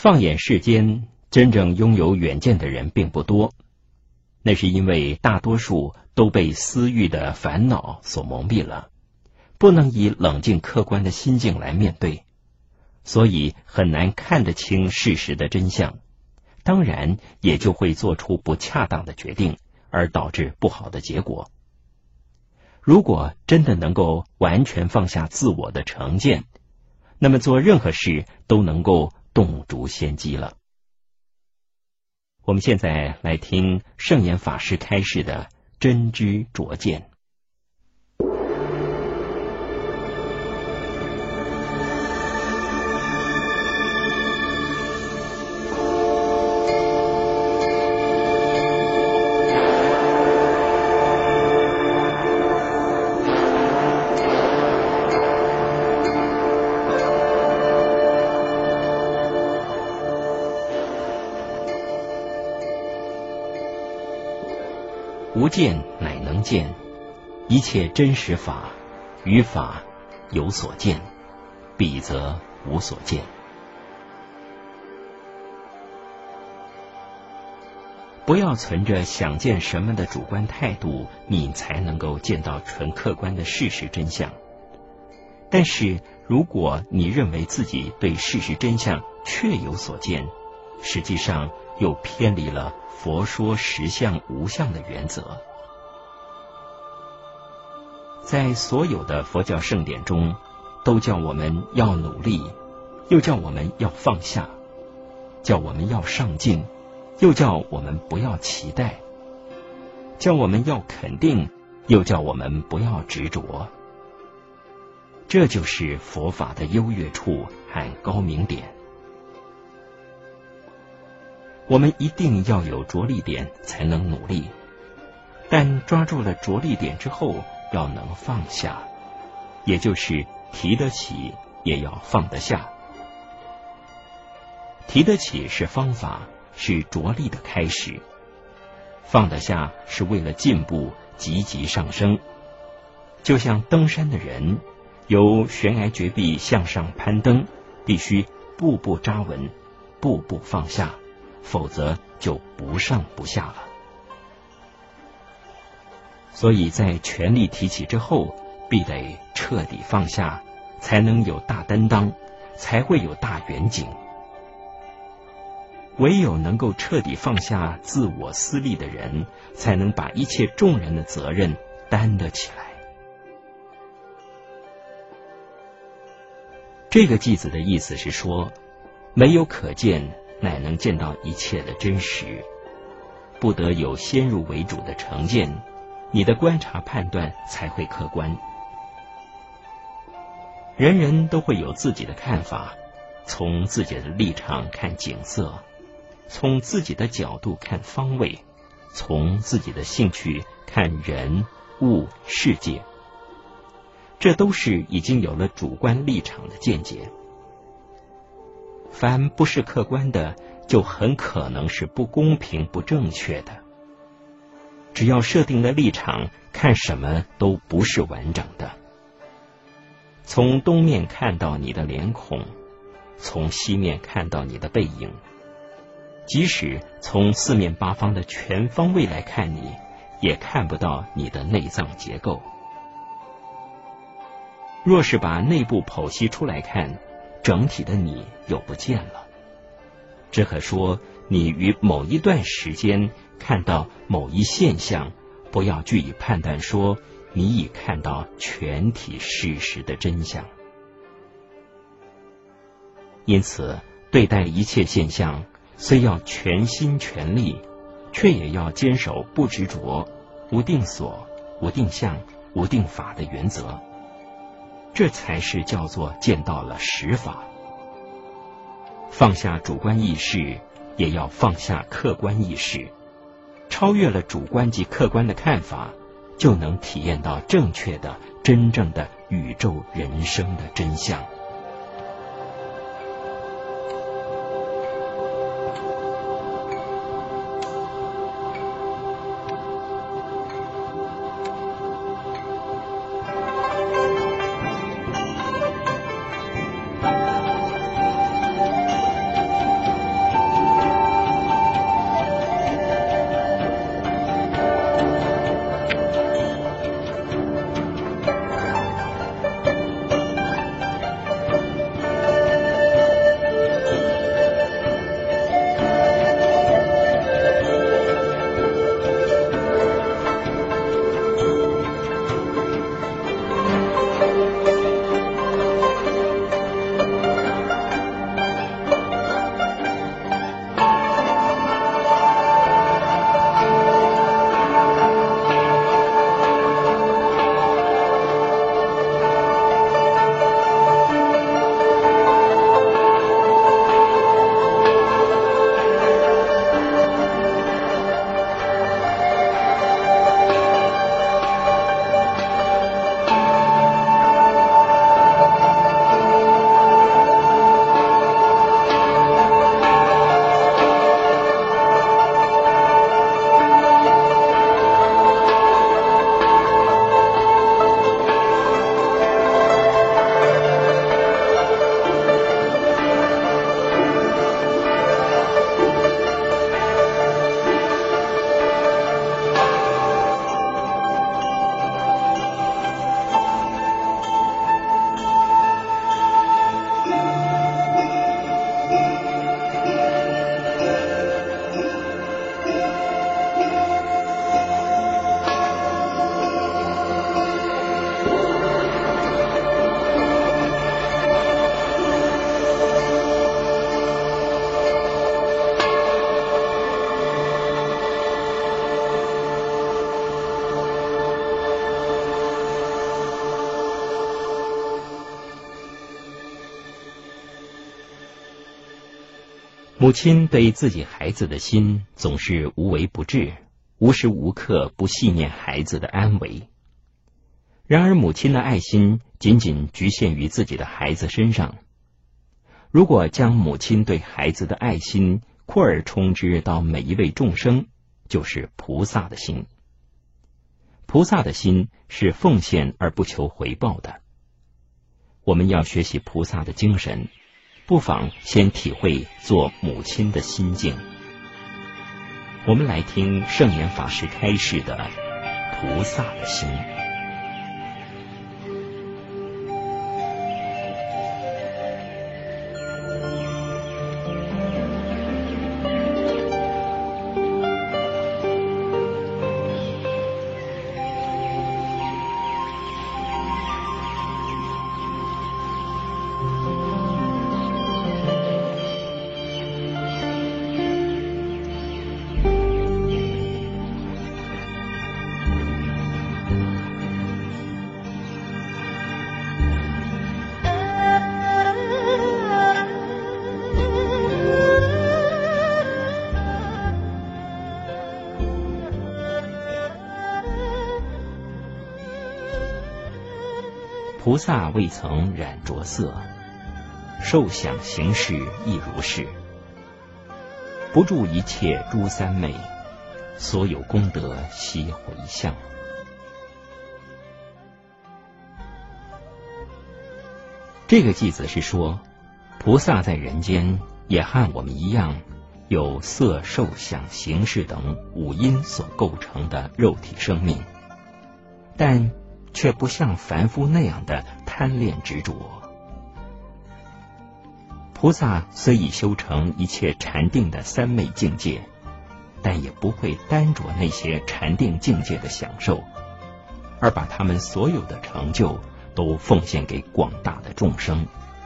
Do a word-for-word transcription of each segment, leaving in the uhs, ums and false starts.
放眼世间，真正拥有远见的人并不多，那是因为大多数都被私欲的烦恼所蒙蔽了，不能以冷静客观的心境来面对，所以很难看得清事实的真相，当然也就会做出不恰当的决定，而导致不好的结果。如果真的能够完全放下自我的成见，那么做任何事都能够洞烛先机了。我们现在来听圣严法师开示的真知灼见。无见乃能见，一切真实法，于法有所见，彼则无所见。不要存着想见什么的主观态度，你才能够见到纯客观的事实真相。但是如果你认为自己对事实真相确有所见，实际上又偏离了佛说实相无相的原则。在所有的佛教圣典中，都叫我们要努力，又叫我们要放下，叫我们要上进，又叫我们不要期待，叫我们要肯定，又叫我们不要执着。这就是佛法的优越处和高明点。我们一定要有着力点才能努力，但抓住了着力点之后，要能放下，也就是提得起也要放得下。提得起是方法，是着力的开始，放得下是为了进步，积极上升。就像登山的人，由悬崖绝壁向上攀登，必须步步扎稳，步步放下，否则就不上不下了。所以在全力提起之后，必得彻底放下，才能有大担当，才会有大远景。唯有能够彻底放下自我私利的人，才能把一切众人的责任担得起来。这个句子的意思是说，没有可见，乃能见到一切的真实，不得有先入为主的成见，你的观察判断才会客观。人人都会有自己的看法，从自己的立场看景色，从自己的角度看方位，从自己的兴趣看人物世界，这都是已经有了主观立场的见解。凡不是客观的，就很可能是不公平不正确的。只要设定了立场，看什么都不是完整的。从东面看到你的脸孔，从西面看到你的背影，即使从四面八方的全方位来看你，也看不到你的内脏结构。若是把内部剖析出来看，整体的你又不见了。只可说你于某一段时间看到某一现象，不要据以判断说你已看到全体事实的真相。因此对待一切现象，虽要全心全力，却也要坚守不执着、无定所、无定向、无定法的原则，这才是叫做见到了实法。放下主观意识，也要放下客观意识，超越了主观及客观的看法，就能体验到正确的、真正的宇宙人生的真相。 母亲对自己孩子的心总是无微不至，无时无刻不系念孩子的安危。然而母亲的爱心仅仅局限于自己的孩子身上。如果将母亲对孩子的爱心扩而充之到每一位众生，就是菩萨的心。菩萨的心是奉献而不求回报的。我们要学习菩萨的精神，不妨先体会做母亲的心境。我们来听圣严法师开示的菩萨的心。菩萨未曾染着色，受想行识亦如是，不住一切诸三昧，所有功德悉回向。这个偈子是说，菩萨在人间也和我们一样，有色受想行识等五阴所构成的肉体生命，但却不像凡夫那样的贪恋执着。菩萨虽已修成一切禅定的三昧境界，但也不会单着那些禅定境界的享受，而把他们所有的成就都奉献给广大的众生。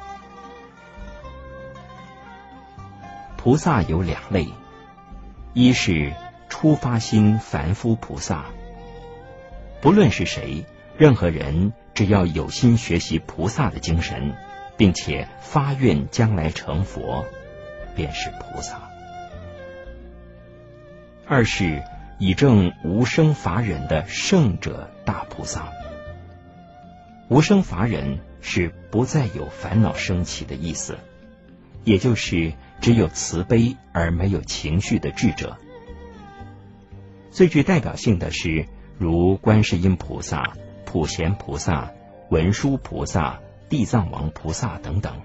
菩萨有两类，一是初发心凡夫菩萨，不论是谁，任何人只要有心学习菩萨的精神，并且发愿将来成佛，便是菩萨。二是以证无生法忍的圣者大菩萨。无生法忍是不再有烦恼升起的意思，也就是只有慈悲而没有情绪的智者。最具代表性的是如观世音菩萨、普贤菩萨、文殊菩萨、地藏王菩萨等等。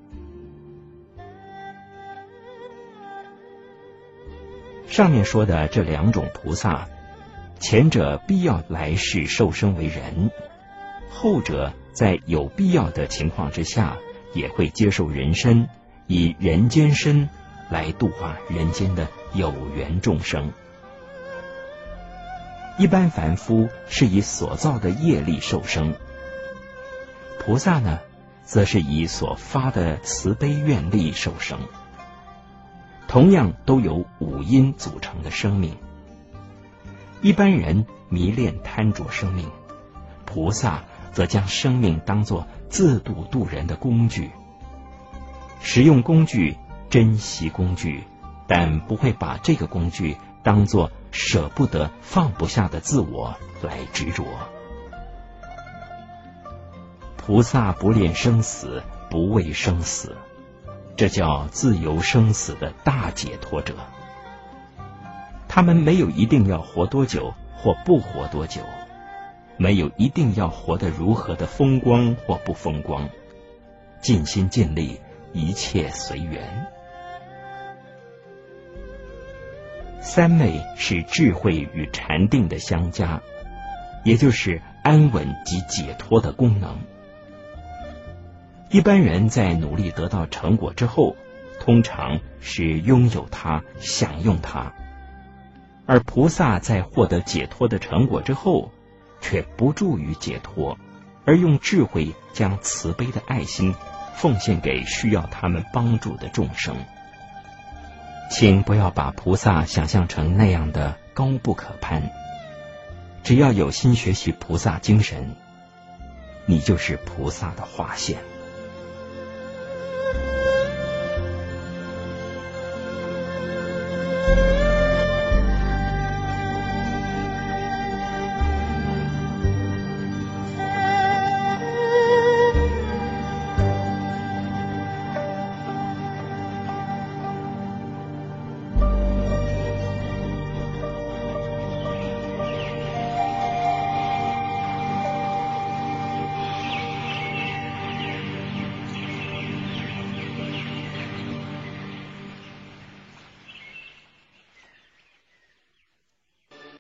上面说的这两种菩萨，前者必要来世受生为人，后者在有必要的情况之下，也会接受人身，以人间身来度化人间的有缘众生。一般凡夫是以所造的业力受生，菩萨呢，则是以所发的慈悲愿力受生。同样都由五阴组成的生命。一般人迷恋贪着生命，菩萨则将生命当作自度度人的工具。使用工具，珍惜工具，但不会把这个工具当作舍不得放不下的自我来执着。菩萨不恋生死，不畏生死，这叫自由生死的大解脱者。他们没有一定要活多久或不活多久，没有一定要活得如何的风光或不风光，尽心尽力，一切随缘。三昧是智慧与禅定的相加，也就是安稳及解脱的功能。一般人在努力得到成果之后，通常是拥有它，享用它；而菩萨在获得解脱的成果之后，却不助于解脱，而用智慧将慈悲的爱心奉献给需要他们帮助的众生。请不要把菩萨想象成那样的高不可攀，只要有心学习菩萨精神，你就是菩萨的化现。